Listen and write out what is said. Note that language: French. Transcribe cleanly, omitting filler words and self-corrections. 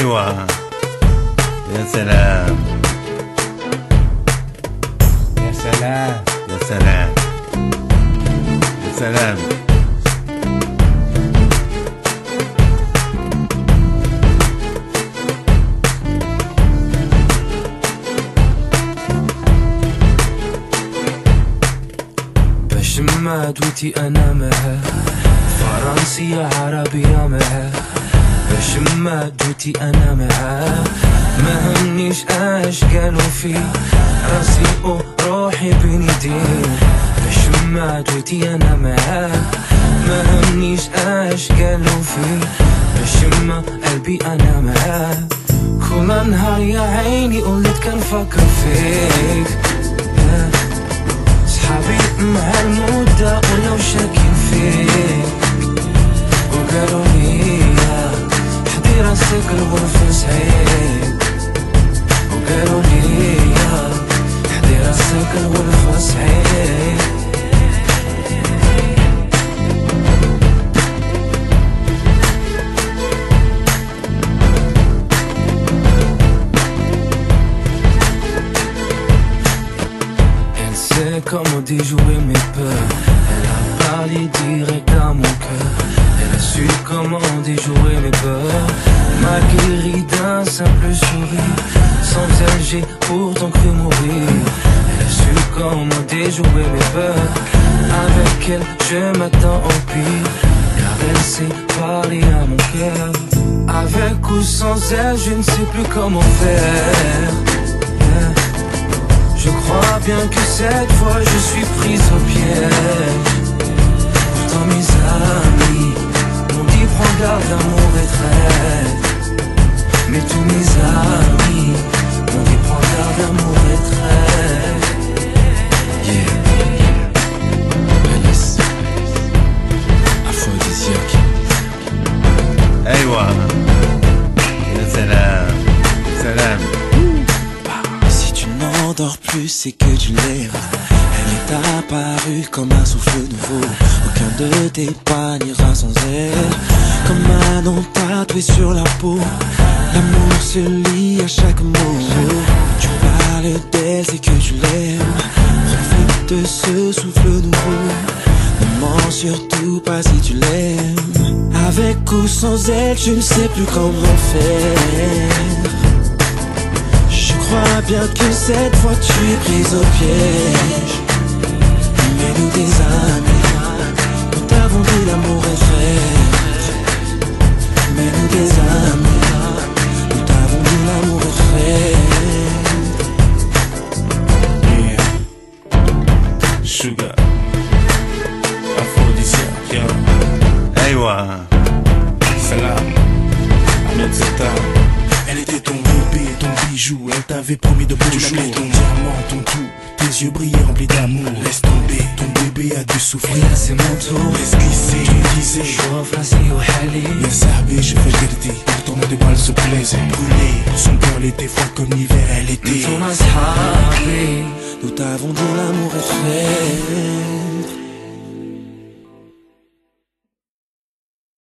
أيوة. يا سلام يا سلام يا سلام يا سلام. بشم دوتي أنا معاه، فرنسية عربية معاه. بشم دوتي أنا معاه، ما همنيش اش قالوا فيه، راسي وروحي بين يديه. بشم دوتي أنا معاه، ما همنيش اش قالوا فيه. بشم قلبي أنا معاه، كل نهار يا عيني قلت كنفكر فيك. صحابي مع المدة ولو شاكين فيك، وقالوا لي حدي راسك الغرفة صعيب. وقالوا لي حدي راسك الغرفة صعيب. C'est comment déjouer mes peurs. Elle a parlé direct à mon cœur. Elle a su comment déjouer mes peurs. M'a guéri d'un simple sourire. Sans elle j'ai pourtant cru mourir. Elle a su comment déjouer mes peurs. Avec elle je m'attends au pire, car elle sait parler à mon cœur. Avec ou sans elle je ne sais plus comment faire. Je crois bien que cette fois je suis prise au piège. Pourtant mes amis m'ont dit prends garde, l'amour est traite. Mais tous mes amis m'ont dit prends garde, l'amour est traite. Yeah. Alice, aphrodisiaque. أيوة. يا سلام يا سلام. N'endors plus, c'est que tu l'aimes. Elle est apparue comme un souffle nouveau. Aucun de tes pas n'ira sans elle. Comme un nom tatoué sur la peau, l'amour se lit à chaque mot. Tu parles d'elle, c'est que tu l'aimes. Profite de ce souffle nouveau. Ne mens surtout pas si tu l'aimes. Avec ou sans elle, je ne sais plus comment faire. Je crois bien que cette fois tu es prise au piège. Mais nous des amis, nous t'avons dit l'amour est frère. Mais nous des amis, nous t'avons dit l'amour est frère. Yeah. Sugar, aphrodisiaque, yeah. أيوة. Salam, Ahmed Zeta. Elle était ton bébé, ton bijou, elle t'avait promis de beaux jours. Ton diamant, ton tout, tes yeux brillaient remplis d'amour. Laisse tomber, ton bébé a dû souffrir. C'est mon tour, Esquissé, tu disais شوف راسي وحالي. يا صاحبي je fais dirty, pourtant des balles se plaisaient. Brûlée, son cœur était froid comme l'hiver, elle était. Nous t'avons dit l'amour est frère.